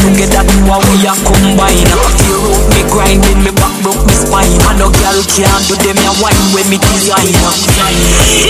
together, two a we a combine. Tear out me grinding, me back broke me spine. And no girl can't do them a wine when me design.